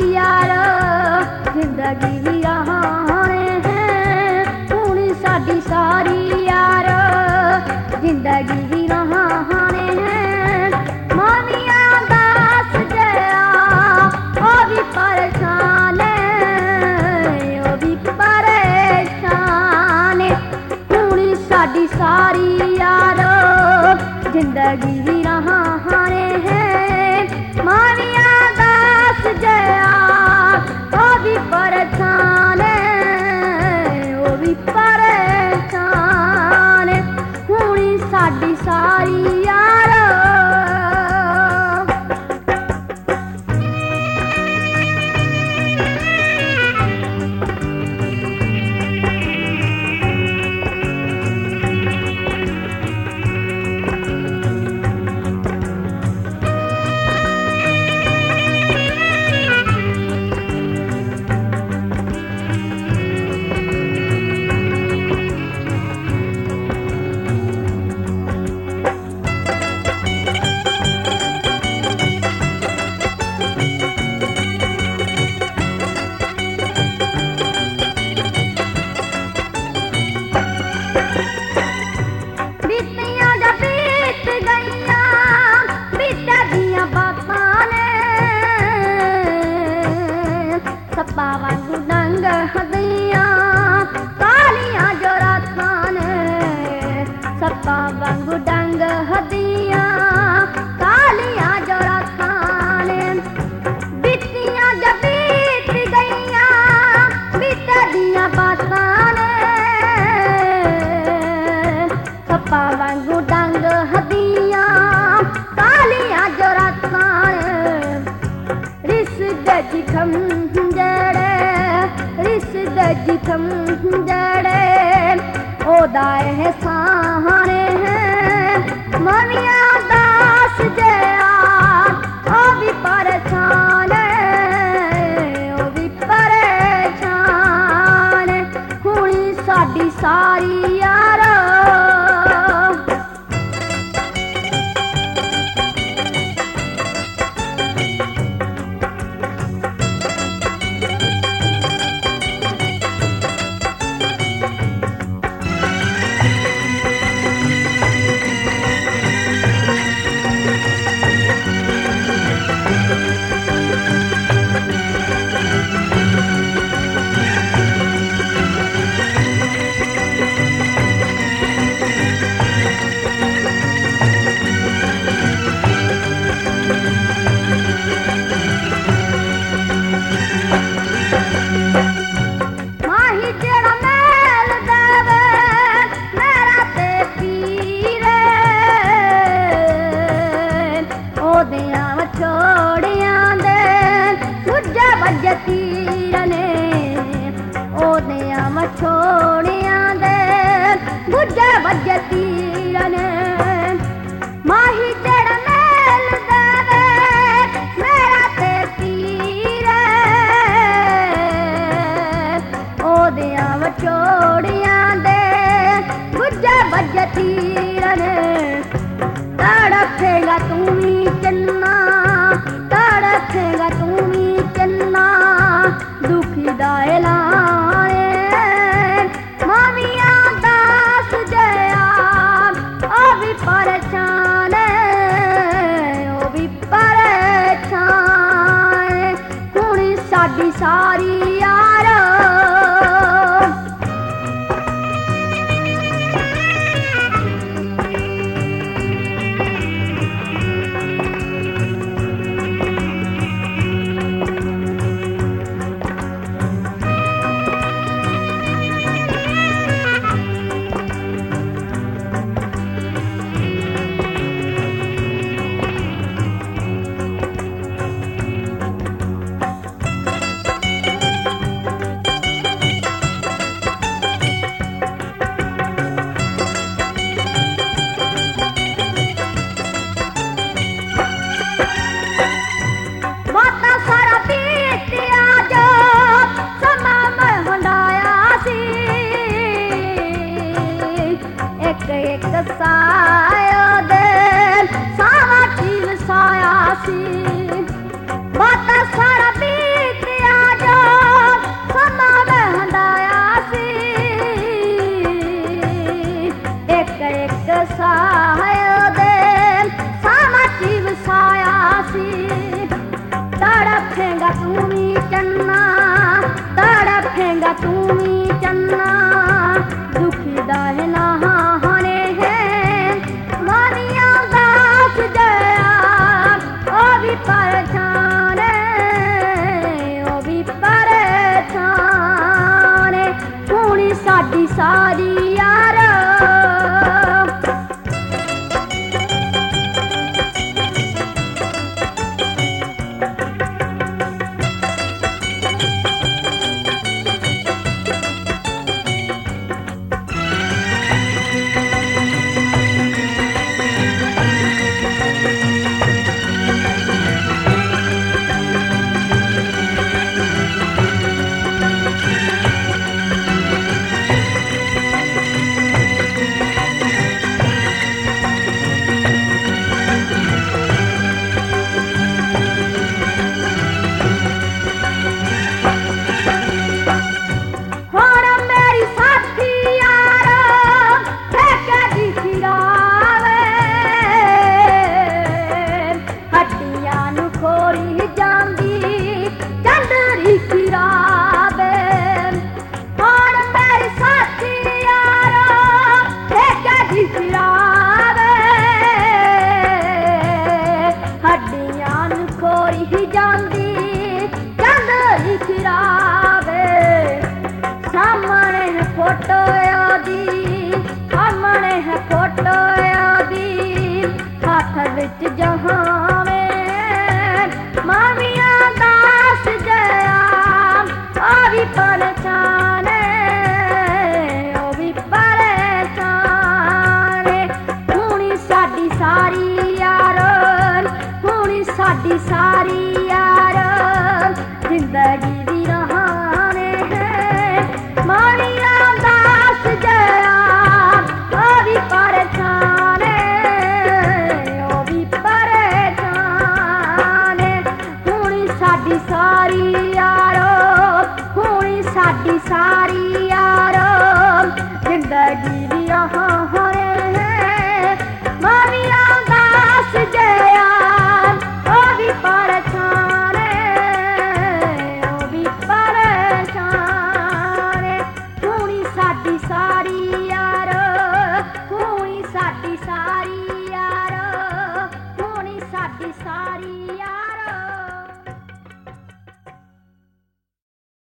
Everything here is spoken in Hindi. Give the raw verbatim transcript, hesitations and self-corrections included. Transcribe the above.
यार जिंदगी वीराने है हुण साडी सारी यार जिंदगी वीराने है माविया दास जया ओ भी परेशान ओ भी परेशान हुण साडी सारी यार जिंदगी वीराने है माविया दास जया ओ भी परेशान ओ भी परेशान हुण साडी सारी यार सप्पा वांगू डंग हदियां कालियां जो रातां ने सप्पा वांगू डंग हदियां कालियां जो रातां ने बीतियां जब बीत गईयां बीत दियां बातां ने सप्पा वांगू डंग हदियां कालियां जो रातां ने रिस गज खम रिस जिथम जड़े ओदा एहसान है माविया दास जया ओ भी परेशान ओ भी परेशान हुण साडी सारी यार छोड़ियां दे बुझे बजे तीर ने माही जड़ मेल देवे मेरा ते तीर ओदियां छोड़ियां दे बुझे बजे तीर ने तड़फेगा तू भी चन्ना तड़फेगा तू भी चन्ना दुखी दा ऐलान माविया दास जया ओ भी परेशान ओ भी परेशान हुण साडी सारी यार तड़फेगा तू भी चन्ना, तड़फेगा तू भी चन्ना, दुखी दाह ना हाने है मानिया दास जया ओ भी परेशान ओ भी परेशान हुणी साडी सारी यार। फोटो दी सामने है फोटो दी हाथ विच जहावे मामिया दास जया ओ भी परेशान ओ भी परेशान हुणी साडी सारी यार हुणी साडी सारी यार जिंदगी दी रहाने है मानिया दास जया ओ भी परेशान ओ भी परेशान हुणी साडी सारी यारो हुणी साडी सारी यारो जिंदगी दी रहाने